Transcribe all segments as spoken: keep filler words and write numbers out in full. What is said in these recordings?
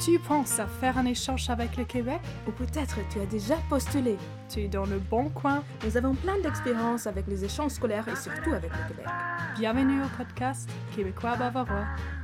Tu penses à faire un échange avec le Québec? Ou peut-être tu as déjà postulé. Tu es dans le bon coin. Nous avons plein d'expériences avec les échanges scolaires et surtout avec le Québec. Bienvenue au podcast Québécois Bavarois.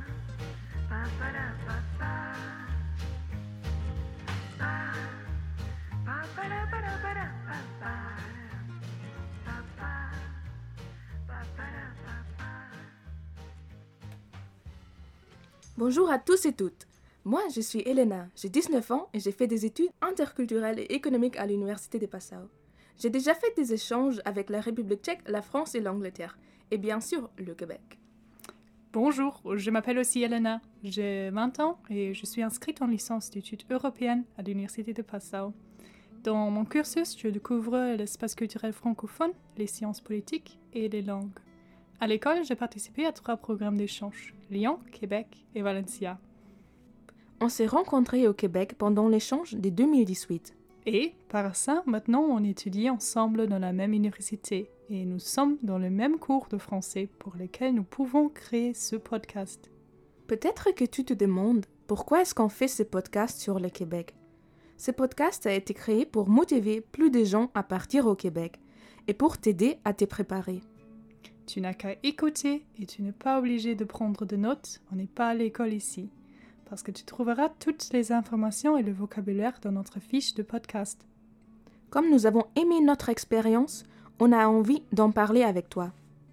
Bonjour à tous et toutes. Moi, je suis Elena, j'ai dix-neuf ans et j'ai fait des études interculturelles et économiques à l'Université de Passau. J'ai déjà fait des échanges avec la République tchèque, la France et l'Angleterre, et bien sûr le Québec. Bonjour, je m'appelle aussi Elena, j'ai vingt ans et je suis inscrite en licence d'études européennes à l'Université de Passau. Dans mon cursus, je découvre l'espace culturel francophone, les sciences politiques et les langues. À l'école, j'ai participé à trois programmes d'échange, Lyon, Québec et Valencia. On s'est rencontrés au Québec pendant l'échange de deux mille dix-huit. Et, par ça, maintenant, on étudie ensemble dans la même université et nous sommes dans le même cours de français pour lequel nous pouvons créer ce podcast. Peut-être que tu te demandes pourquoi est-ce qu'on fait ce podcast sur le Québec. Ce podcast a été créé pour motiver plus de gens à partir au Québec et pour t'aider à te préparer. Tu n'as qu'à écouter et tu n'es pas obligé de prendre de notes, on n'est pas à l'école ici. Parce que tu trouveras toutes les informations et le vocabulaire dans notre fiche de podcast. Comme nous avons aimé notre expérience, on a envie d'en parler avec toi.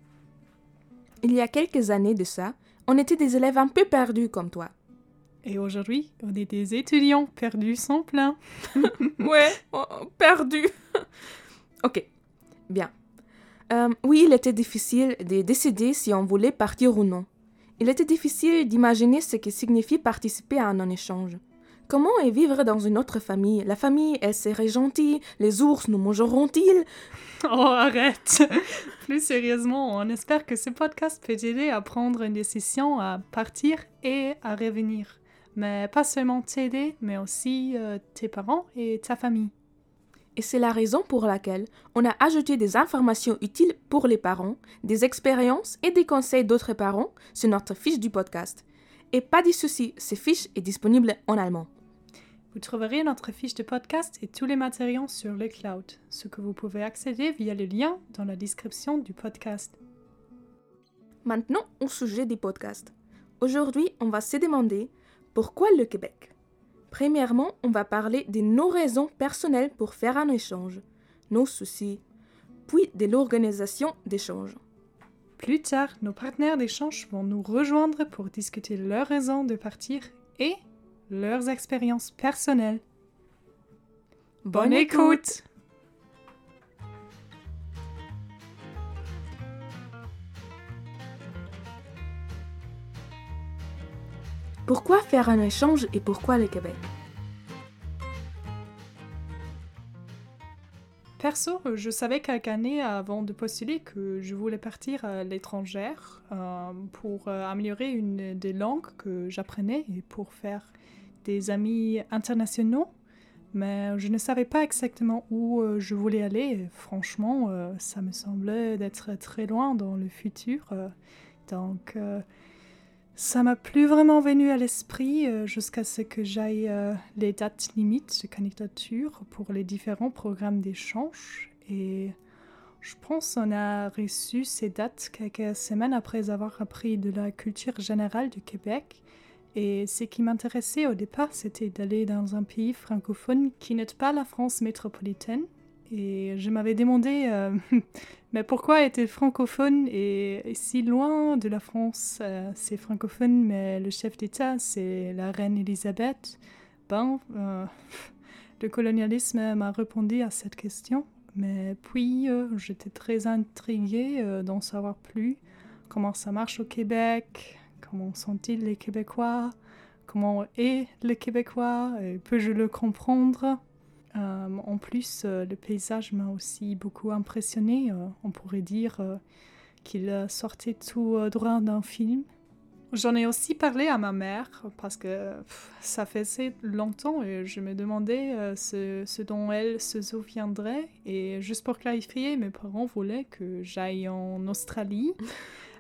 Il y a quelques années de ça, on était des élèves un peu perdus comme toi. Et aujourd'hui, on est des étudiants perdus sans plein. Ouais, oh, perdus. Ok, bien. Euh, oui, il était difficile de décider si on voulait partir ou non. Il était difficile d'imaginer ce que signifie participer à un échange. Comment est vivre dans une autre famille? La famille, elle serait gentille, les ours nous mangeront-ils? Oh, arrête! Plus sérieusement, on espère que ce podcast peut t'aider à prendre une décision à partir et à revenir. Mais pas seulement t'aider, mais aussi euh, tes parents et ta famille. Et c'est la raison pour laquelle on a ajouté des informations utiles pour les parents, des expériences et des conseils d'autres parents sur notre fiche du podcast. Et pas de souci, cette fiche est disponible en allemand. Vous trouverez notre fiche de podcast et tous les matériaux sur le cloud, ce que vous pouvez accéder via le lien dans la description du podcast. Maintenant, au sujet du podcast. Aujourd'hui, on va se demander pourquoi le Québec? Premièrement, on va parler de nos raisons personnelles pour faire un échange, nos soucis, puis de l'organisation d'échanges. Plus tard, nos partenaires d'échange vont nous rejoindre pour discuter leurs raisons de partir et leurs expériences personnelles. Bonne, Bonne écoute! écoute. Pourquoi faire un échange et pourquoi le Québec? Perso, je savais quelques années avant de postuler que je voulais partir à l'étranger euh, pour euh, améliorer une des langues que j'apprenais et pour faire des amis internationaux. Mais je ne savais pas exactement où euh, je voulais aller. Et franchement, euh, ça me semblait d'être très loin dans le futur. Euh, donc... Euh, Ça m'a plus vraiment venu à l'esprit euh, jusqu'à ce que j'aille euh, les dates limites de candidature pour les différents programmes d'échange. Et je pense qu'on a reçu ces dates quelques semaines après avoir appris de la culture générale du Québec. Et ce qui m'intéressait au départ, c'était d'aller dans un pays francophone qui n'est pas la France métropolitaine. Et je m'avais demandé, euh, mais pourquoi est-il francophone et, et si loin de la France? euh, C'est francophone, mais le chef d'État, c'est la reine Elisabeth. Ben, euh, le colonialisme m'a répondu à cette question. Mais puis, euh, j'étais très intriguée euh, d'en savoir plus. Comment ça marche au Québec? Comment sont-ils les Québécois? Comment est le Québécois? Et peux-je le comprendre? Euh, en plus, euh, le paysage m'a aussi beaucoup impressionné. Euh, on pourrait dire euh, qu'il sortait tout euh, droit d'un film. J'en ai aussi parlé à ma mère parce que pff, ça faisait longtemps et je me demandais euh, ce, ce dont elle se souviendrait. Et juste pour clarifier, mes parents voulaient que j'aille en Australie.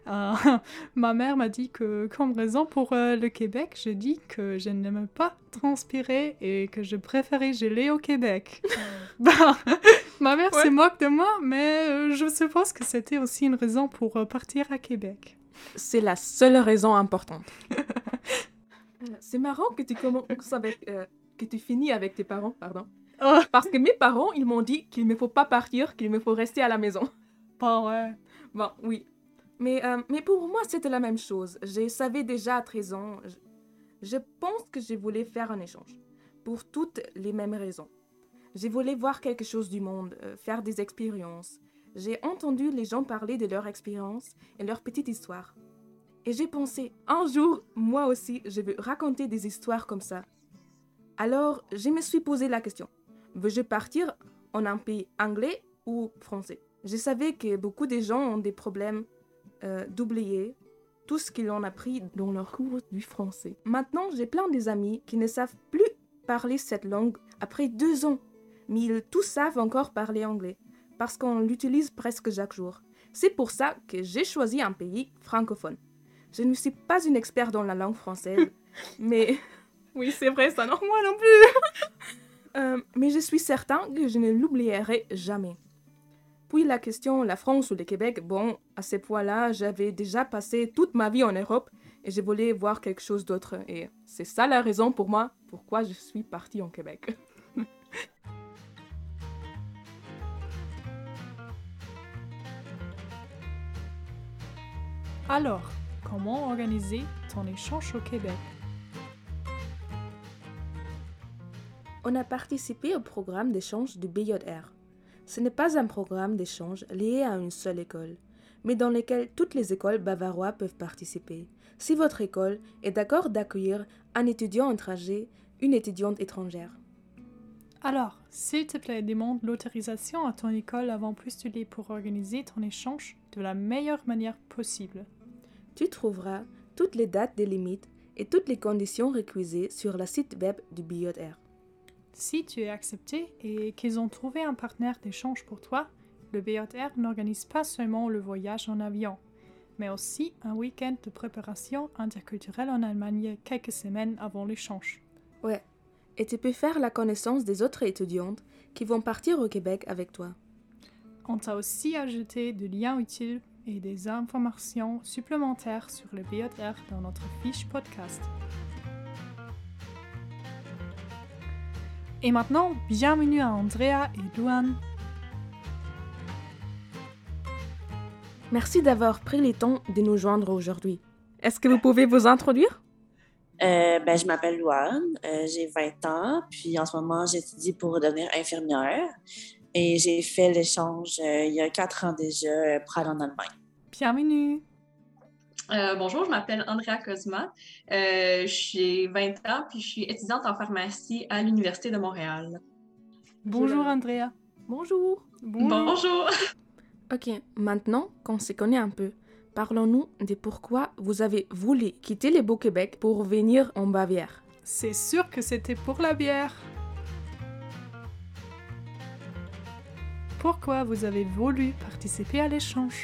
Euh, ma mère m'a dit que, comme raison pour euh, le Québec, j'ai dit que je n'aimais pas transpirer et que je préférais geler au Québec. Bah, ma mère Ouais. se moque de moi, mais euh, je suppose que c'était aussi une raison pour euh, partir à Québec. C'est la seule raison importante. Euh, C'est marrant que tu commences avec, euh, que tu finis avec tes parents, pardon. Oh, Parce que mes parents, ils m'ont dit qu'il ne me faut pas partir, qu'il me faut rester à la maison. pas ouais. Bon, oui. Mais, euh, mais pour moi, c'était la même chose. Je savais déjà à treize ans. Je, je pense que je voulais faire un échange. Pour toutes les mêmes raisons. Je voulais voir quelque chose du monde, euh, faire des expériences. J'ai entendu les gens parler de leur expérience et leur petite histoire. Et j'ai pensé, un jour, moi aussi, je veux raconter des histoires comme ça. Alors, je me suis posé la question. Veux-je partir en un pays anglais ou français? Je savais que beaucoup de gens ont des problèmes euh, d'oublier tout ce qu'ils ont appris dans leur cours du français. Maintenant, j'ai plein des amis qui ne savent plus parler cette langue après deux ans, mais ils tous savent encore parler anglais, parce qu'on l'utilise presque chaque jour. C'est pour ça que j'ai choisi un pays francophone. Je ne suis pas une experte dans la langue française, mais... Oui, c'est vrai ça, non? Moi non plus. Euh, mais je suis certain que je ne l'oublierai jamais. Puis la question, la France ou le Québec, bon, à ce point-là, j'avais déjà passé toute ma vie en Europe et je voulais voir quelque chose d'autre. Et c'est ça la raison pour moi, pourquoi je suis partie en Québec. Alors, comment organiser ton échange au Québec? On a participé au programme d'échange du B J R. Ce n'est pas un programme d'échange lié à une seule école, mais dans lequel toutes les écoles bavaroises peuvent participer. Si votre école est d'accord d'accueillir un étudiant étranger, une étudiante étrangère. Alors, s'il te plaît, demande l'autorisation à ton école avant de postuler pour organiser ton échange de la meilleure manière possible. Tu trouveras toutes les dates des limites et toutes les conditions requises sur le site web du B J R. Si tu es accepté et qu'ils ont trouvé un partenaire d'échange pour toi, le B J R n'organise pas seulement le voyage en avion, mais aussi un week-end de préparation interculturelle en Allemagne quelques semaines avant l'échange. Ouais, et tu peux faire la connaissance des autres étudiantes qui vont partir au Québec avec toi. On t'a aussi ajouté des liens utiles et des informations supplémentaires sur le B J R dans notre fiche podcast. Et maintenant, bienvenue à Andrea et Luan. Merci d'avoir pris le temps de nous joindre aujourd'hui. Est-ce que vous pouvez vous introduire? Euh, ben, je m'appelle Louane, euh, j'ai vingt ans, puis en ce moment, j'étudie pour devenir infirmière. Et j'ai fait l'échange euh, il y a quatre ans déjà euh, pour aller en Allemagne. Bienvenue. Euh, bonjour, je m'appelle Andrea Cosma. Euh, j'ai vingt ans, puis je suis étudiante en pharmacie à l'Université de Montréal. Bonjour Andrea. Bonjour. Bonjour. Bonjour! Ok, maintenant qu'on se connaît un peu, parlons-nous de pourquoi vous avez voulu quitter le Beau-Québec pour venir en Bavière. C'est sûr que c'était pour la bière. Pourquoi vous avez voulu participer à l'échange?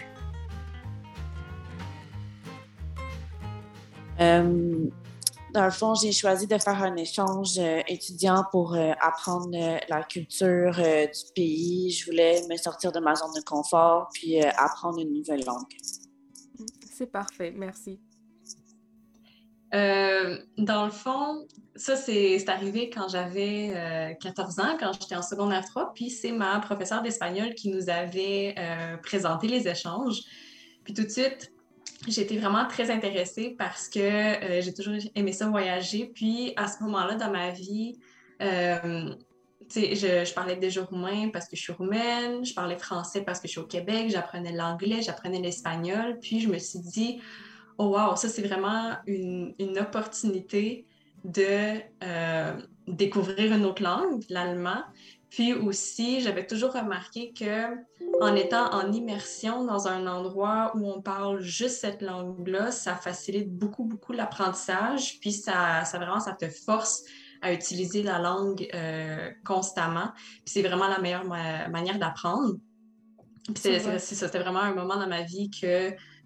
Euh, dans le fond, j'ai choisi de faire un échange euh, étudiant pour euh, apprendre euh, la culture euh, du pays. Je voulais me sortir de ma zone de confort puis euh, apprendre une nouvelle langue. C'est parfait, merci. Euh, dans le fond, ça, c'est c'est arrivé quand j'avais euh, quatorze ans, quand j'étais en secondaire trois, puis c'est ma professeure d'espagnol qui nous avait euh, présenté les échanges. Puis tout de suite, j'ai été vraiment très intéressée parce que euh, j'ai toujours aimé ça voyager. Puis à ce moment-là dans ma vie, euh, tu sais, je, je parlais déjà roumain parce que je suis roumaine, je parlais français parce que je suis au Québec, j'apprenais l'anglais, j'apprenais l'espagnol. Puis je me suis dit, oh wow, ça c'est vraiment une, une opportunité de euh, découvrir une autre langue, l'allemand. Puis aussi, j'avais toujours remarqué que en étant en immersion dans un endroit où on parle juste cette langue-là, ça facilite beaucoup, beaucoup l'apprentissage. Puis ça, ça vraiment, ça te force à utiliser la langue euh, constamment. Puis c'est vraiment la meilleure ma- manière d'apprendre. Puis c'est, c'est, c'est ça, c'était vraiment un moment dans ma vie que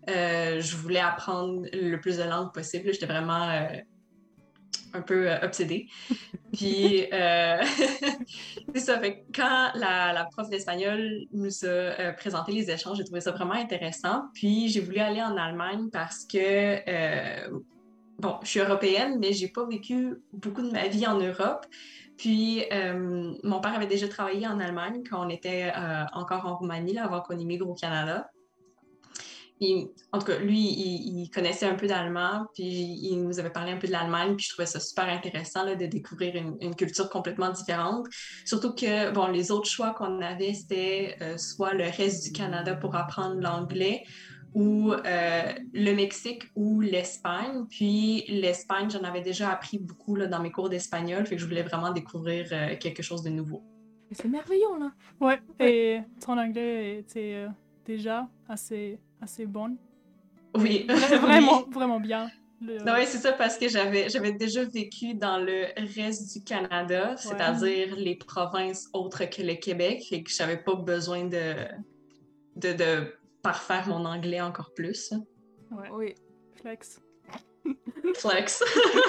Euh, je voulais apprendre le plus de langues possible. J'étais vraiment euh, un peu euh, obsédée. Puis, euh... c'est ça. Fait que quand la, la prof d'espagnol nous a euh, présenté les échanges, j'ai trouvé ça vraiment intéressant. Puis, j'ai voulu aller en Allemagne parce que, euh... bon, je suis européenne, mais j'ai pas vécu beaucoup de ma vie en Europe. Puis, euh, mon père avait déjà travaillé en Allemagne quand on était euh, encore en Roumanie, là, avant qu'on immigre au Canada. Il, en tout cas, lui, il, il connaissait un peu d'allemand, puis il nous avait parlé un peu de l'Allemagne, puis je trouvais ça super intéressant là, de découvrir une, une culture complètement différente. Surtout que, bon, les autres choix qu'on avait, c'était euh, soit le reste du Canada pour apprendre l'anglais, ou euh, le Mexique ou l'Espagne. Puis l'Espagne, j'en avais déjà appris beaucoup là, dans mes cours d'espagnol, fait que je voulais vraiment découvrir euh, quelque chose de nouveau. C'est merveilleux, là. Ouais, et ton anglais était euh, déjà assez... assez bonne. Oui. Vraiment, vraiment bien. Le... Non, oui, c'est ça, parce que j'avais, j'avais déjà vécu dans le reste du Canada, ouais. C'est-à-dire les provinces autres que le Québec, et que je n'avais pas besoin de, de, de parfaire mon anglais encore plus. Ouais. Oui. Flex. Flex.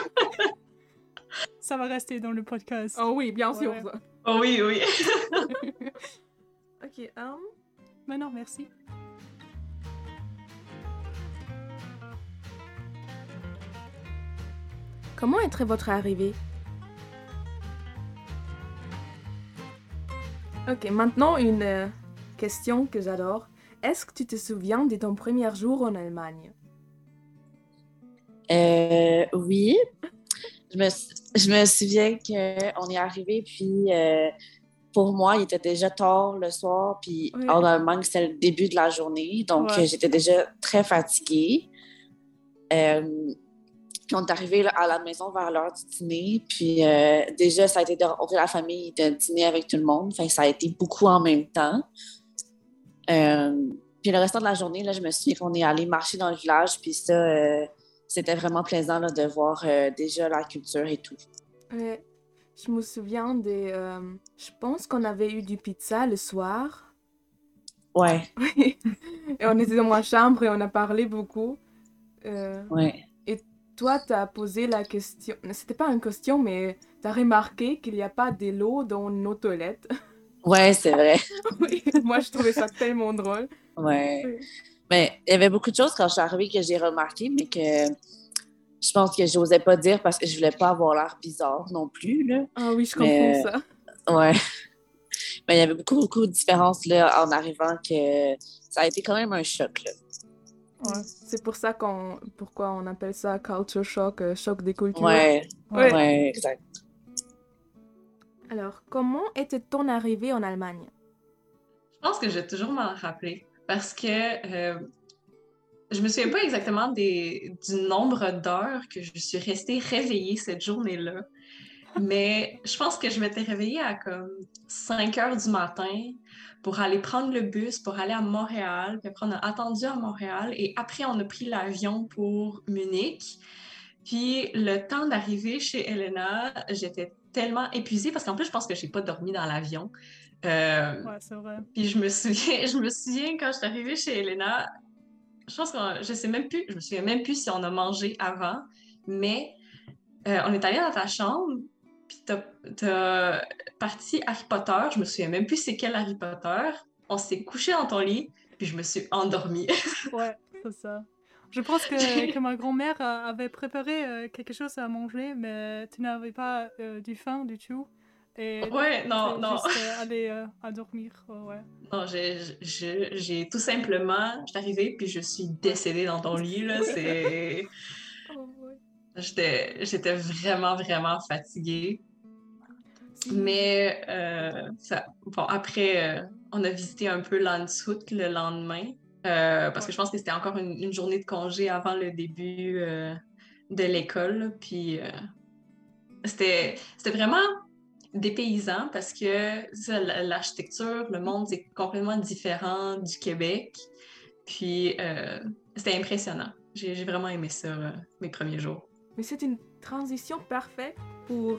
Ça va rester dans le podcast. Oh oui, bien ouais. sûr. Ça. Oh oui, oui. Ok, um... Mais non, merci. Comment est votre arrivée? Ok, maintenant une euh, question que j'adore. Est-ce que tu te souviens de ton premier jour en Allemagne? Euh, oui. Je me, je me souviens qu'on est arrivé, puis euh, pour moi, il était déjà tard le soir, puis oui. en Allemagne, c'était le début de la journée, donc ouais. J'étais déjà très fatiguée. Euh, Puis on est arrivé à la maison vers l'heure du dîner. Puis euh, déjà, ça a été de rencontrer la famille, de dîner avec tout le monde. Enfin, ça a été beaucoup en même temps. Euh, puis le restant de la journée, là, je me souviens qu'on est allé marcher dans le village. Puis ça, euh, c'était vraiment plaisant là, de voir euh, déjà la culture et tout. Ouais. Je me souviens de... Euh, je pense qu'on avait eu du pizza le soir. Ouais. Oui. Et on était dans ma chambre et on a parlé beaucoup. Euh... Ouais. Toi, tu as posé la question, c'était pas une question, mais tu as remarqué qu'il n'y a pas de l'eau dans nos toilettes. Ouais, c'est vrai. Oui, moi, je trouvais ça tellement drôle. Ouais. Oui. Mais il y avait beaucoup de choses quand je suis arrivée que j'ai remarqué, mais que je pense que j'osais pas dire parce que je voulais pas avoir l'air bizarre non plus, là. Ah oui, je mais, comprends ça. Ouais. Mais il y avait beaucoup, beaucoup de différences, là, en arrivant que ça a été quand même un choc, là. Ouais. C'est pour ça qu'on, pourquoi on appelle ça culture shock, euh, choc des cultures. Ouais, ouais, ouais, exact. Alors, comment était ton arrivée en Allemagne? Je pense que je vais toujours m'en rappeler parce que euh, je me souviens pas exactement des, du nombre d'heures que je suis restée réveillée cette journée-là, mais je pense que je m'étais réveillée à comme cinq heures du matin pour aller prendre le bus, pour aller à Montréal. Puis après, on a attendu à Montréal et après, on a pris l'avion pour Munich. Puis le temps d'arriver chez Elena, j'étais tellement épuisée parce qu'en plus, je pense que j'ai pas dormi dans l'avion. Euh, ouais, c'est vrai. Puis je me souviens, je me souviens quand je suis arrivée chez Elena, je pense que je sais même plus, je me souviens même plus si on a mangé avant, mais euh, on est allé dans ta chambre. Puis t'as, t'as parti Harry Potter, je me souviens même plus c'est quel Harry Potter. On s'est couché dans ton lit, puis je me suis endormie. Ouais, c'est ça. Je pense que, que ma grand-mère avait préparé euh, quelque chose à manger, mais tu n'avais pas euh, du faim du tout. Et ouais, non, non. Juste euh, aller euh, à dormir, oh, ouais. Non, j'ai, j'ai, j'ai tout simplement, je suis arrivée, puis je suis décédée dans ton lit, là, c'est... Oh, ouais. J'étais, j'étais vraiment, vraiment fatiguée. Mais euh, ça, bon, après, euh, on a visité un peu Landshut le lendemain, euh, parce que je pense que c'était encore une, une journée de congé avant le début euh, de l'école. Puis euh, c'était, c'était vraiment dépaysant parce que ça, l'architecture, le monde, c'est complètement différent du Québec. Puis euh, c'était impressionnant. J'ai, j'ai vraiment aimé ça, euh, mes premiers jours. Mais c'est une transition parfaite pour...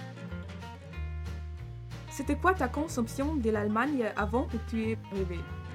C'était quoi ta conception de l'Allemagne avant que tu es arrivée?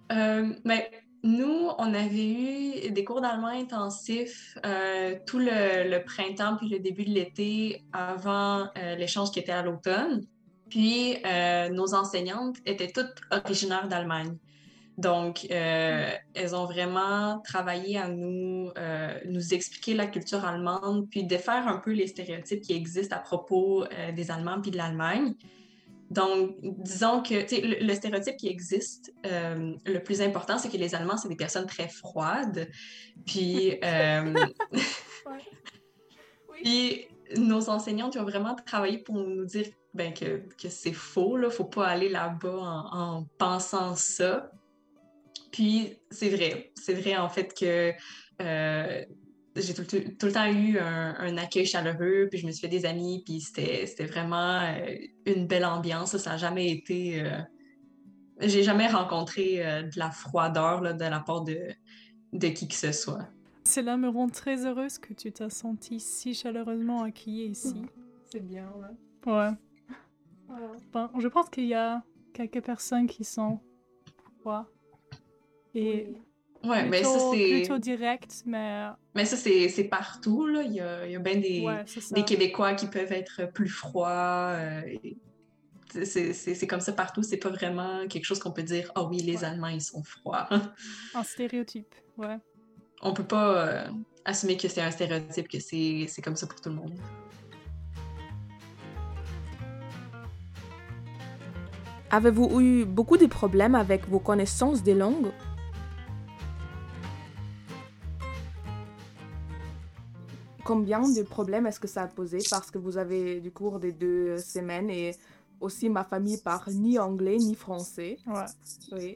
Euh, ben, nous, on avait eu des cours d'allemand intensifs euh, tout le, le printemps puis le début de l'été avant euh, l'échange qui était à l'automne. Puis, euh, nos enseignantes étaient toutes originaires d'Allemagne. Donc, euh, elles ont vraiment travaillé à nous, euh, nous expliquer la culture allemande, puis défaire un peu les stéréotypes qui existent à propos euh, des Allemands puis de l'Allemagne. Donc, disons que tu sais, le, le stéréotype qui existe, euh, le plus important, c'est que les Allemands, c'est des personnes très froides. Puis, euh, Ouais. Oui. puis nos enseignantes ils ont vraiment travaillé pour nous dire ben, que, que c'est faux, là. Faut pas aller là-bas en, en pensant ça. Puis, c'est vrai. C'est vrai, en fait, que euh, j'ai tout, tout, tout le temps eu un, un accueil chaleureux, puis je me suis fait des amis, puis c'était, c'était vraiment euh, une belle ambiance. Ça n'a jamais été... euh, j'ai jamais rencontré euh, de la froideur là, de la part de, de qui que ce soit. Cela me rend très heureuse que tu t'as senti si chaleureusement accueillie ici. C'est bien, ouais. Ouais. Voilà. Bon, je pense qu'il y a quelques personnes qui sont froides et Oui. Ouais, mais ça, plutôt, c'est... plutôt directes, mais Mais ça, c'est, c'est partout, là. Il y a, il y a bien des, ouais, c'est ça. des Québécois qui peuvent être plus froids. euh, et c'est, c'est, c'est comme ça partout. C'est pas vraiment quelque chose qu'on peut dire, ah oui, les Ouais. Allemands, ils sont froids. Un stéréotype, ouais. On peut pas euh, assumer que c'est un stéréotype, que c'est, c'est comme ça pour tout le monde. Avez-vous eu beaucoup de problèmes avec vos connaissances des langues? Combien de problèmes est-ce que ça a posé parce que vous avez du cours des deux semaines et aussi ma famille parle ni anglais ni français. Ouais. Oui.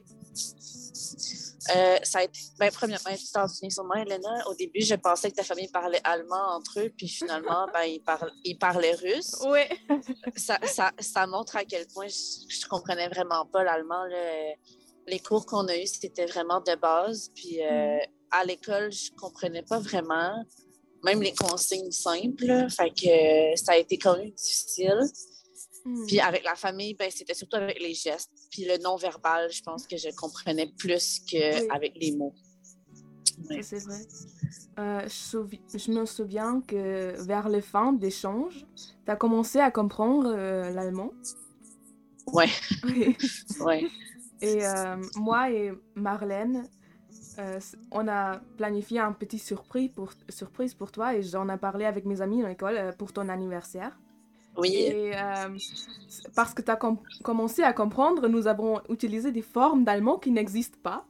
Euh, ça a été, ben, premièrement, tu t'en souviens sûrement, Elena, au début, je pensais que ta famille parlait allemand entre eux, puis finalement, ben, ils, parlent, ils parlaient russe. Ouais. Ça, ça, ça montre à quel point je, je comprenais vraiment pas l'allemand. Là. Les cours qu'on a eus, c'était vraiment de base, puis euh, à l'école, je comprenais pas vraiment, même les consignes simples, là. Fait que euh, ça a été quand même difficile. Mm. Puis avec la famille, ben, c'était surtout avec les gestes. Puis le non-verbal, je pense que je comprenais plus qu'avec Oui. les mots. Ça, c'est vrai. Euh, je, souvi- je me souviens que vers la fin d'échange, tu as commencé à comprendre euh, l'allemand. Ouais. Oui. Ouais. Et euh, moi et Marlène, euh, on a planifié un petit surprise pour, surprise pour toi et j'en ai parlé avec mes amis à l'école euh, pour ton anniversaire. Oui. Et euh, parce que tu as com- commencé à comprendre, nous avons utilisé des formes d'allemand qui n'existent pas,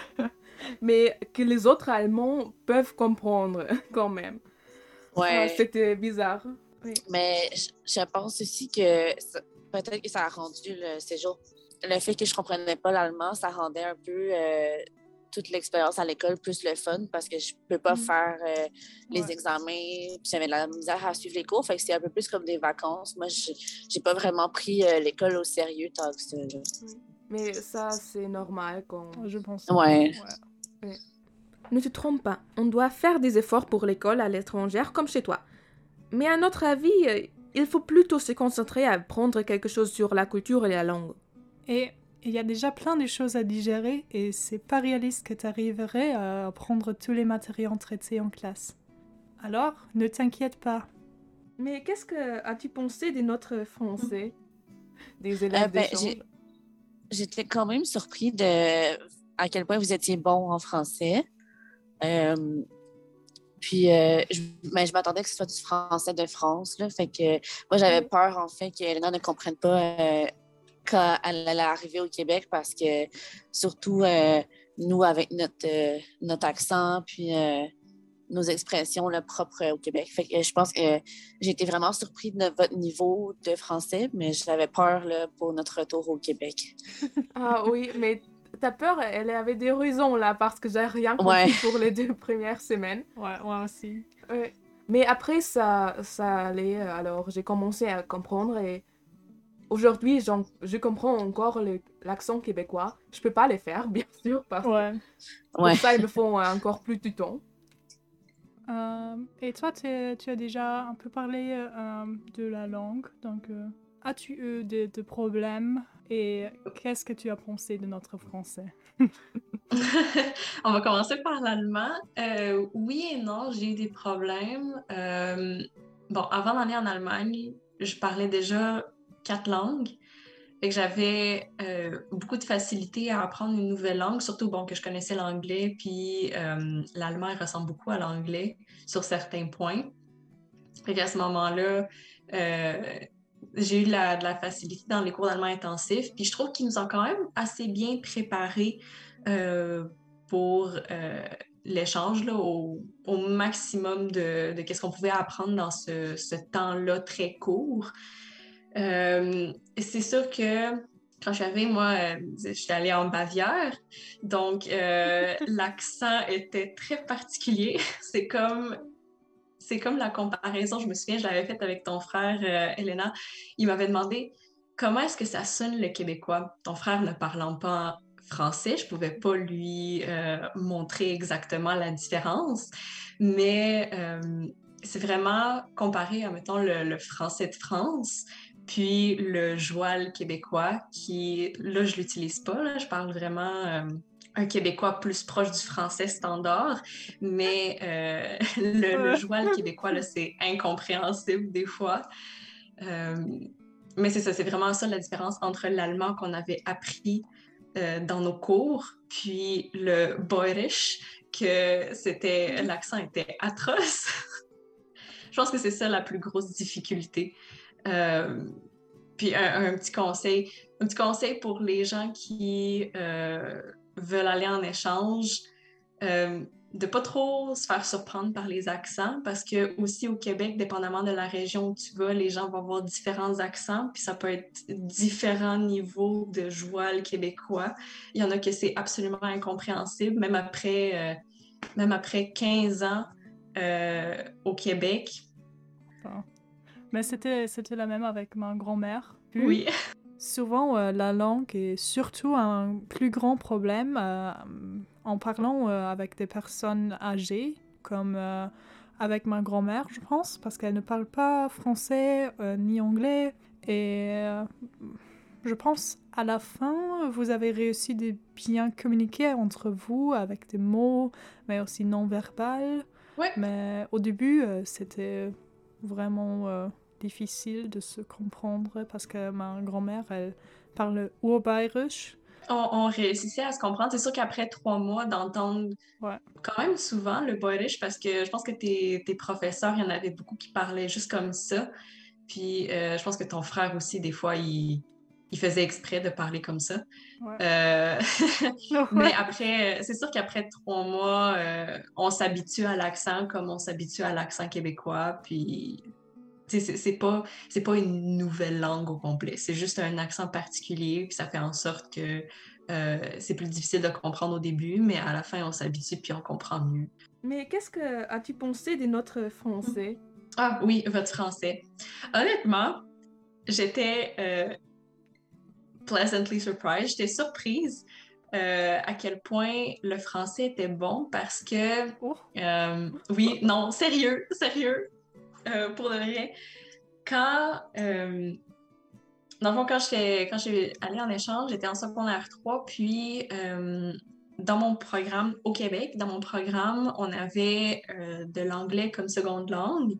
mais que les autres Allemands peuvent comprendre quand même. Ouais. Euh, c'était bizarre. Oui. Mais je, je pense aussi que ça, peut-être que ça a rendu le séjour. Le fait que je comprenais pas l'allemand, ça rendait un peu euh, toute l'expérience à l'école plus le fun parce que je peux pas Mm. faire euh, les Ouais. examens, puis j'avais de la misère à suivre les cours, fait que c'est un peu plus comme des vacances. Moi, je j'ai pas vraiment pris euh, l'école au sérieux tant que ça. Là. Oui. Mais ça, c'est normal quand... Je pense. Ouais. Ouais. Oui. Ne te trompe pas, on doit faire des efforts pour l'école à l'étrangère comme chez toi. Mais à notre avis, euh, il faut plutôt se concentrer à apprendre quelque chose sur la culture et la langue. Et il y a déjà plein de choses à digérer et c'est pas réaliste que tu arriverais à apprendre tous les matériaux traités en classe. Alors, ne t'inquiète pas. Mais qu'est-ce que as-tu pensé de notre français, des élèves Euh, ben, d'échange? j'ai- J'étais quand même surpris de à quel point vous étiez bon en français. Euh, puis, euh, je, mais je m'attendais que ce soit du français de France. Là, fait que moi, j'avais Oui. peur, en fait, qu'Elena ne comprenne pas euh, quand elle allait arriver au Québec parce que, surtout, euh, nous, avec notre, euh, notre accent, puis euh, nos expressions là, propres au Québec. Fait que je pense que j'ai été vraiment surpris de votre niveau de français, mais j'avais peur là, pour notre retour au Québec. Ah oui, mais ta peur, elle avait des raisons là, parce que j'ai rien compris Ouais. pour les deux premières semaines. Ouais, moi aussi. Ouais. Mais après, ça, ça allait, alors j'ai commencé à comprendre et aujourd'hui, j'en- je comprends encore le- l'accent québécois. Je peux pas les faire, bien sûr, parce que Ouais. pour Ouais. ça, il me faut encore plus de temps. Euh, et toi, t'es- tu as déjà un peu parlé euh, de la langue, donc euh, as-tu eu des, des problèmes Et qu'est-ce que tu as pensé de notre français? On va commencer par l'allemand. Euh, oui et non, j'ai eu des problèmes. Euh, bon, avant d'aller en Allemagne, je parlais déjà quatre langues. Fait que j'avais euh, beaucoup de facilité à apprendre une nouvelle langue, surtout bon, que je connaissais l'anglais, puis euh, l'allemand il ressemble beaucoup à l'anglais sur certains points. Fait qu'à ce moment-là, euh, j'ai eu de la, de la facilité dans les cours d'allemand intensifs, puis je trouve qu'ils nous ont quand même assez bien préparés euh, pour euh, l'échange là, au, au maximum de, de qu'est-ce qu'on pouvait apprendre dans ce, ce temps-là très court. Euh, c'est sûr que quand je suis arrivée, moi, euh, je suis allée en Bavière, donc euh, l'accent était très particulier. C'est comme c'est comme la comparaison, je me souviens, je l'avais faite avec ton frère, euh, Elena. Il m'avait demandé comment est-ce que ça sonne le québécois. Ton frère ne parlant pas français, je pouvais pas lui euh, montrer exactement la différence, mais euh, c'est vraiment comparé à, mettons, le, le français de France, puis le joual québécois, qui, là, je l'utilise pas, là, je parle vraiment... Euh, un québécois plus proche du français standard, mais euh, le, le joual québécois, là, c'est incompréhensible des fois. Euh, mais c'est ça, c'est vraiment ça la différence entre l'allemand qu'on avait appris euh, dans nos cours, puis le Bayerisch, que c'était, l'accent était atroce. Je pense que c'est ça la plus grosse difficulté. Euh, puis un, un petit conseil, un petit conseil pour les gens qui euh, veulent aller en échange, euh, de pas trop se faire surprendre par les accents, parce que aussi au Québec, dépendamment de la région où tu vas, les gens vont avoir différents accents, puis ça peut être différents niveaux de joual québécois. Il y en a que c'est absolument incompréhensible, même après, euh, même après quinze ans euh, au Québec. Enfin, mais c'était, c'était la même avec ma grand-mère. Puis, Oui. souvent, euh, la langue est surtout un plus grand problème euh, en parlant euh, avec des personnes âgées, comme euh, avec ma grand-mère, je pense, parce qu'elle ne parle pas français euh, ni anglais. Et euh, je pense, à la fin, vous avez réussi de bien communiquer entre vous avec des mots, mais aussi non-verbal. Ouais. Mais au début, euh, c'était vraiment euh, difficile de se comprendre parce que ma grand-mère, elle parle urbayerisch. On, on réussissait à se comprendre. C'est sûr qu'après trois mois d'entendre Ouais. quand même souvent le Bayerisch, parce que je pense que tes, tes professeurs, il y en avait beaucoup qui parlaient juste comme ça. Puis euh, je pense que ton frère aussi, des fois, il, il faisait exprès de parler comme ça. Ouais. Euh, Ouais. Mais après, c'est sûr qu'après trois mois, euh, on s'habitue à l'accent comme on s'habitue à l'accent québécois. Puis tu sais, c'est c'est pas, c'est pas une nouvelle langue au complet. C'est juste un accent particulier, puis ça fait en sorte que euh, c'est plus difficile de comprendre au début, mais à la fin, on s'habitue puis on comprend mieux. Mais qu'est-ce que as-tu pensé de notre français? Ah oui, votre français. Honnêtement, j'étais euh, pleasantly surprised. J'étais surprise euh, à quel point le français était bon parce que, Oh. euh, oui, non, sérieux, sérieux, euh, pour de vrai. Quand, euh, dans le fond, quand j'étais, quand j'étais allée en échange, j'étais en secondaire trois, puis euh, dans mon programme au Québec, dans mon programme, on avait euh, de l'anglais comme seconde langue.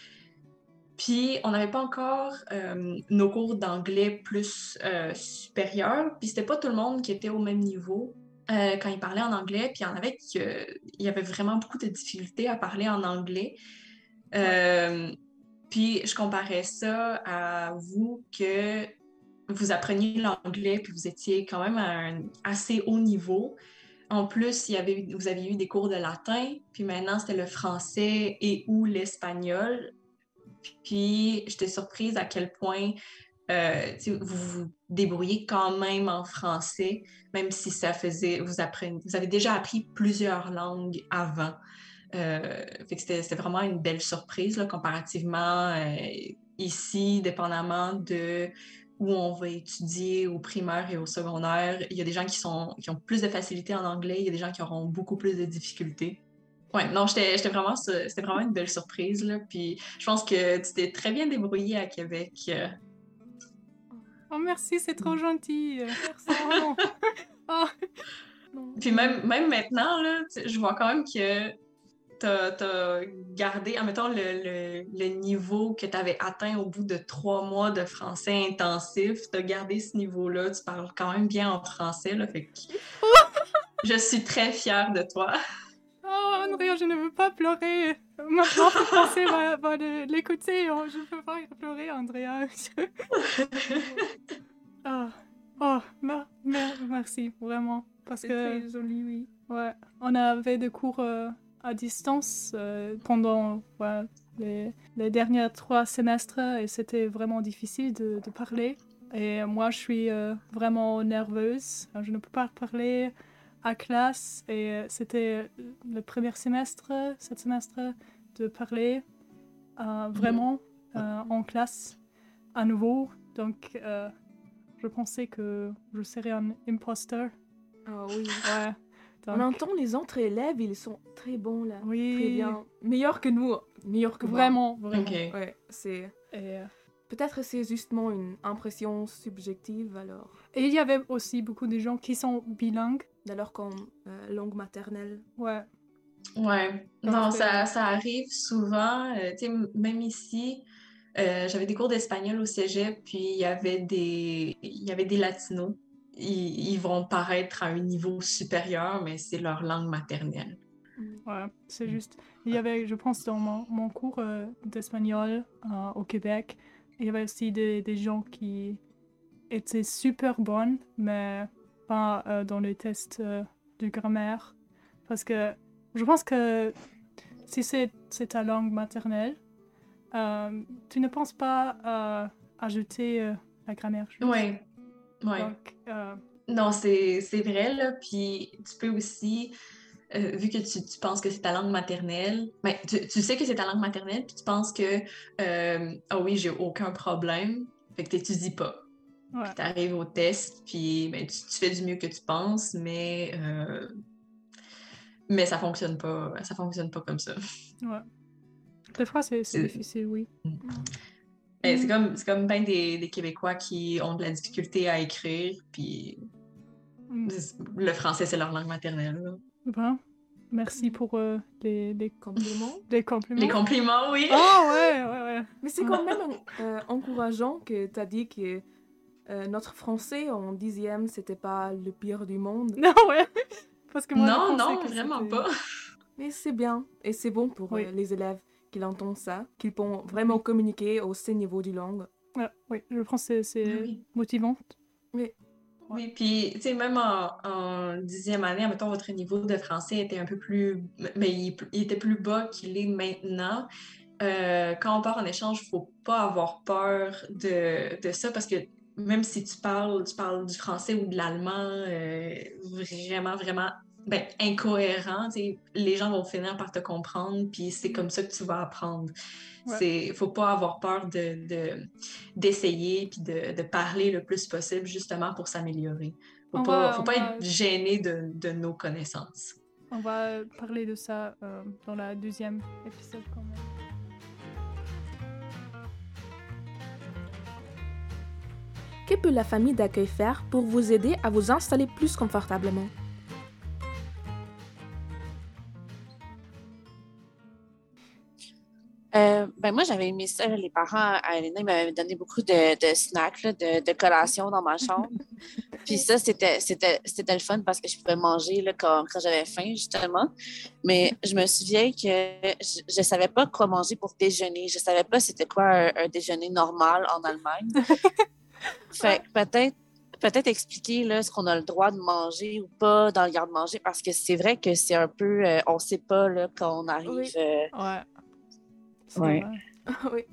Puis on n'avait pas encore euh, nos cours d'anglais plus euh, supérieurs, puis c'était pas tout le monde qui était au même niveau euh, quand ils parlaient en anglais, puis il y en avait qui euh, il y avait vraiment beaucoup de difficultés à parler en anglais. Euh, Puis je comparais ça à vous que vous appreniez l'anglais puis vous étiez quand même à un assez haut niveau. En plus, il y avait, vous aviez eu des cours de latin, puis maintenant c'était le français et ou l'espagnol. Puis j'étais surprise à quel point euh, vous vous débrouillez quand même en français, même si ça faisait, vous apprenez, vous avez déjà appris plusieurs langues avant. Euh, fait que c'était, c'était vraiment une belle surprise là, comparativement euh, ici, dépendamment de où on va étudier au primaire et au secondaire. Il y a des gens qui, sont, qui ont plus de facilité en anglais, il y a des gens qui auront beaucoup plus de difficultés. Ouais, non, j'étais, j'étais vraiment, c'était vraiment une belle surprise, là. Puis je pense que tu t'es très bien débrouillé à Québec. Oh, merci, c'est trop gentil. Merci. Oh. Oh. Puis même, même maintenant, là, je vois quand même que t'as, t'as gardé, admettons, le, le, le niveau que t'avais atteint au bout de trois mois de français intensif. T'as gardé ce niveau-là. Tu parles quand même bien en français, là. Fait que je suis très fière de toi. Oh, Andrea, je ne veux pas pleurer. Ma prof de français va, va le- l'écouter. Oh, je ne peux pas pleurer, Andrea. oh, oh mer- mer- merci, vraiment. Parce C'est que, très joli, oui. ouais, on avait des cours euh, à distance euh, pendant ouais, les, les derniers trois semestres et c'était vraiment difficile de, de parler. Et moi, je suis euh, vraiment nerveuse. Je ne peux pas parler à classe et euh, c'était le premier semestre, ce semestre, de parler euh, vraiment euh, en classe à nouveau. Donc, euh, je pensais que je serais un imposteur. Ah oui. Ouais. On Donc, entend les autres élèves, ils sont très bons là. oui. Très bien. Meilleurs que nous. Meilleurs que moi. Vraiment, vraiment. OK. Ouais, c'est... Et, euh, Peut-être c'est justement une impression subjective alors. et il y avait aussi beaucoup de gens qui sont bilingues. Alors comme euh, langue maternelle. Ouais. Ouais. Donc, Non, euh, ça, ça arrive souvent. Euh, tu sais, m- même ici, euh, j'avais des cours d'espagnol au cégep, puis il y avait des, il y avait des latinos. Ils, ils vont paraître à un niveau supérieur, mais c'est leur langue maternelle. Ouais, c'est juste. Il y avait, je pense, dans mon, mon cours euh, d'espagnol euh, au Québec, il y avait aussi des, des gens qui étaient super bonnes, mais pas euh, dans les tests euh, de grammaire. Parce que je pense que si c'est c'est ta langue maternelle, euh, tu ne penses pas à ajouter euh, la grammaire. juste. Oui, oui. Donc, euh, Non, c'est, c'est vrai, là. Puis tu peux aussi, euh, vu que tu, tu penses que c'est ta langue maternelle, ben, tu, tu sais que c'est ta langue maternelle, puis tu penses que, euh, ah oui, j'ai aucun problème, fait que t'étudies pas. ouais. Puis t'arrives au test, puis ben, tu, tu fais du mieux que tu penses, mais, euh, mais ça fonctionne pas, ça fonctionne pas comme ça. Ouais. Des fois, c'est c'est C'est- difficile, oui. Ben, c'est comme, c'est comme ben des, des Québécois qui ont de la difficulté à écrire, puis Mm. le français, c'est leur langue maternelle, là. Ben, merci pour euh, les, les, Compliments. les compliments. Les compliments, oui! Oh, ouais, ouais, ouais. Mais c'est quand même euh, encourageant que tu as dit que euh, notre français en dixième, c'était pas le pire du monde. Non, ouais. Parce que moi, je Non, pensais non, que vraiment c'était- pas. Mais c'est bien. Et c'est bon pour Oui. euh, les élèves qui entendent ça, qu'ils peuvent vraiment communiquer au ce niveau du langue. Ouais, oui, je pense que c'est- c'est Oui. motivant. Oui, puis, tu sais, même en, en dixième année, mettons, votre niveau de français était un peu plus... Mais il, il était plus bas qu'il est maintenant. Euh, quand on part en échange, il ne faut pas avoir peur de, de ça parce que même si tu parles, tu parles du français ou de l'allemand euh, vraiment, vraiment ben, incohérent, tu sais, les gens vont finir par te comprendre, puis c'est comme ça que tu vas apprendre. Ouais. Il ne faut pas avoir peur de, de, d'essayer puis de, de parler le plus possible justement pour s'améliorer. Il ne On faut pas, va- faut on pas va- être gêné de, de nos connaissances. On va parler de ça euh, dans la deuxième épisode quand même. Que peut la famille d'accueil faire pour vous aider à vous installer plus confortablement? Euh, ben moi, j'avais aimé ça. Les parents à Elena, ils m'avaient donné beaucoup de, de snacks, là, de, de collations dans ma chambre. Puis ça, c'était, c'était, c'était le fun parce que je pouvais manger là, quand, quand j'avais faim, justement. Mais je me souviens que je ne savais pas quoi manger pour déjeuner. Je ne savais pas c'était quoi un, un déjeuner normal en Allemagne. Fait que peut-être, peut-être expliquer là, ce qu'on a le droit de manger ou pas dans le garde-manger parce que c'est vrai que c'est un peu... euh, on ne sait pas là, quand on arrive... Oui. euh, Ouais. C'est Ouais. vrai. Oui.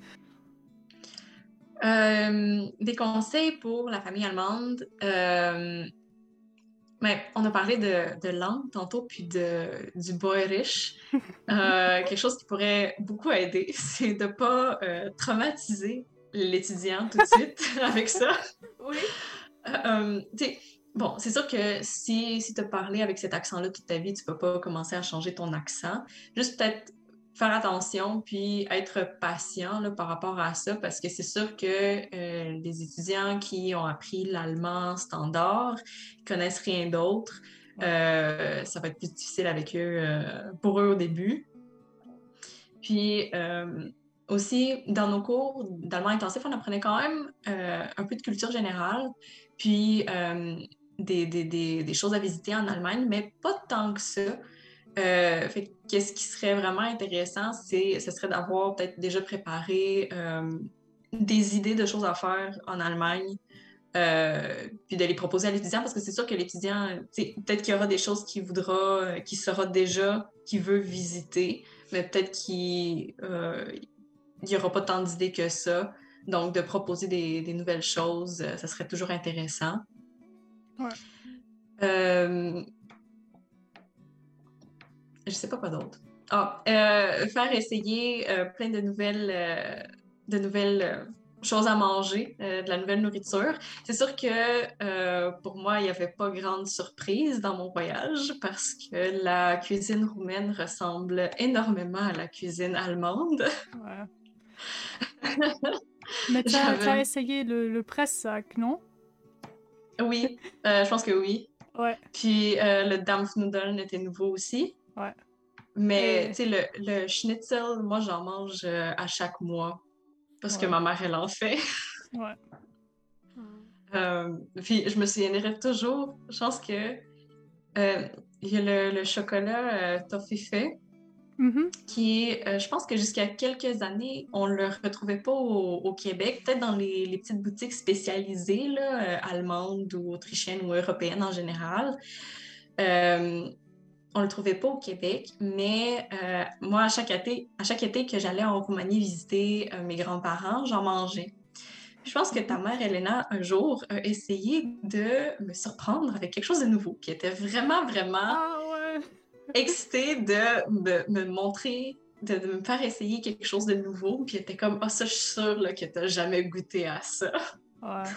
Euh, des conseils pour la famille allemande. Euh, ben, on a parlé de, de langue tantôt, puis de, du Bäuerisch. Euh, quelque chose qui pourrait beaucoup aider, c'est de ne pas euh, traumatiser l'étudiant tout de suite avec ça. Oui. Euh, tu sais, bon, c'est sûr que si, si tu as parlé avec cet accent-là toute ta vie, tu ne peux pas commencer à changer ton accent. Juste peut-être faire attention puis être patient là, par rapport à ça parce que c'est sûr que euh, les étudiants qui ont appris l'allemand standard, ils connaissent rien d'autre, euh, ça va être plus difficile avec eux, euh, pour eux au début. Puis euh, aussi, dans nos cours d'allemand intensif, on apprenait quand même euh, un peu de culture générale, puis euh, des, des, des, des choses à visiter en Allemagne, mais pas tant que ça. Euh, fait qu'est-ce qui serait vraiment intéressant, c'est, ce serait d'avoir peut-être déjà préparé euh, des idées de choses à faire en Allemagne, euh, puis de les proposer à l'étudiant, parce que c'est sûr que l'étudiant, peut-être qu'il y aura des choses qu'il voudra, qu'il saura déjà, qu'il veut visiter, mais peut-être qu'il euh, n'y aura pas tant d'idées que ça. Donc, de proposer des, des nouvelles choses, ça serait toujours intéressant. Ouais. Euh, Je sais pas quoi d'autre. Ah, euh, faire essayer euh, plein de nouvelles, euh, de nouvelles euh, choses à manger, euh, de la nouvelle nourriture. C'est sûr que euh, pour moi, il n'y avait pas grande surprise dans mon voyage parce que la cuisine roumaine ressemble énormément à la cuisine allemande. Ouais. Mais t'as, J'avais- t'as essayé le, le presse-sac, non? Oui, euh, je pense que oui. Ouais, Puis euh, le Dampfnudeln était nouveau aussi. ouais. Mais Et- tu sais, le, le schnitzel, moi, j'en mange euh, à chaque mois parce que Ouais. ma mère, elle en fait. Ouais. Euh, puis je me souviendrai toujours, je pense que euh, il y a le, le chocolat euh, Toffifee Mhm. qui est, euh, je pense que jusqu'à quelques années, on ne le retrouvait pas au, au Québec, peut-être dans les, les petites boutiques spécialisées, là, euh, allemandes ou autrichiennes ou européennes en général. Euh, on le trouvait pas au Québec, mais euh, moi, à chaque été, à chaque été que j'allais en Roumanie visiter euh, mes grands-parents, j'en mangeais. Je pense que ta mère, Elena, un jour, a essayé de me surprendre avec quelque chose de nouveau, qui était vraiment, vraiment Ah ouais. excitée de me, me montrer, de, de me faire essayer quelque chose de nouveau. Puis elle était comme, ah, oh, ça, je suis sûre là, que t'as jamais goûté à ça. Ouais.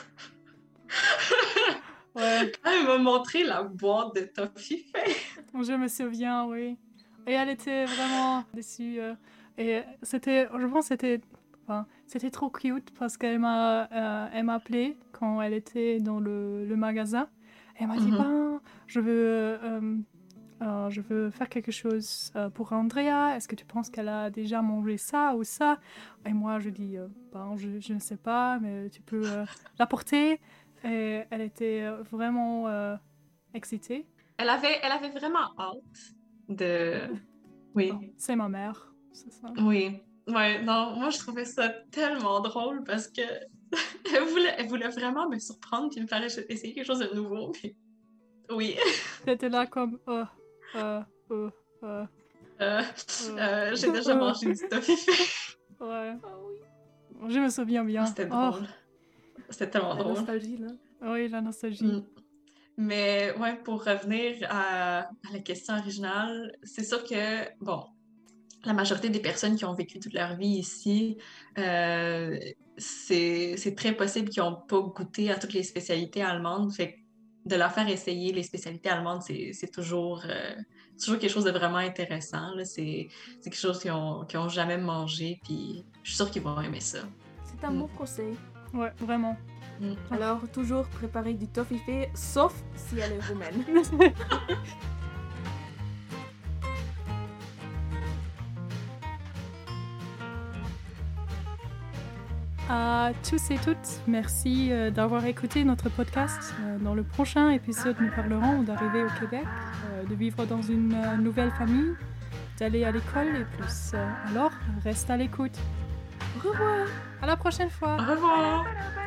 Ouais. Quand elle m'a montré la boîte de Toffifee. Je me souviens, oui. Et elle était vraiment déçue. euh, Et c'était, je pense, que c'était, enfin, c'était trop cute parce qu'elle m'a, euh, elle m'a appelé quand elle était dans le, le magasin. Elle m'a dit, Mhm. ben, je veux, euh, euh, je veux faire quelque chose euh, pour Andrea. Est-ce que tu penses qu'elle a déjà mangé ça ou ça? Et moi, je dis, euh, ben, je, je ne sais pas, mais tu peux euh, l'apporter. Et elle était euh, vraiment euh, excitée. Elle avait, elle avait vraiment hâte de... Oui, Bon, c'est ma mère, c'est ça. oui. Ouais, non, moi, je trouvais ça tellement drôle parce que elle voulait, elle voulait vraiment me surprendre puis me faire essayer quelque chose de nouveau. Puis... Oui. T'étais là comme, oh, euh, euh, euh, Euh, euh, euh, j'ai déjà mangé du Toffifee. ouais. Je me souviens bien. C'était Oh, drôle. C'était tellement La drôle. nostalgie, là. oui, la nostalgie. Mm. Mais ouais, pour revenir à, à la question originale, c'est sûr que, bon, la majorité des personnes qui ont vécu toute leur vie ici, euh, c'est c'est très possible qu'ils n'ont pas goûté à toutes les spécialités allemandes. Fait que de leur faire essayer les spécialités allemandes, c'est c'est toujours, euh, toujours quelque chose de vraiment intéressant, là. C'est c'est quelque chose qu'ils n'ont qu'ils ont jamais mangé, puis je suis sûre qu'ils vont aimer ça. C'est un Mm. bon conseil. Ouais, vraiment. Mm. Alors, toujours préparer du toffifee, sauf si elle est roumaine. À tous et toutes, merci euh, d'avoir écouté notre podcast. Euh, dans le prochain épisode, nous parlerons d'arriver au Québec, euh, de vivre dans une euh, nouvelle famille, d'aller à l'école et plus. Euh, alors, reste à l'écoute. Au revoir. À la prochaine fois. Au revoir!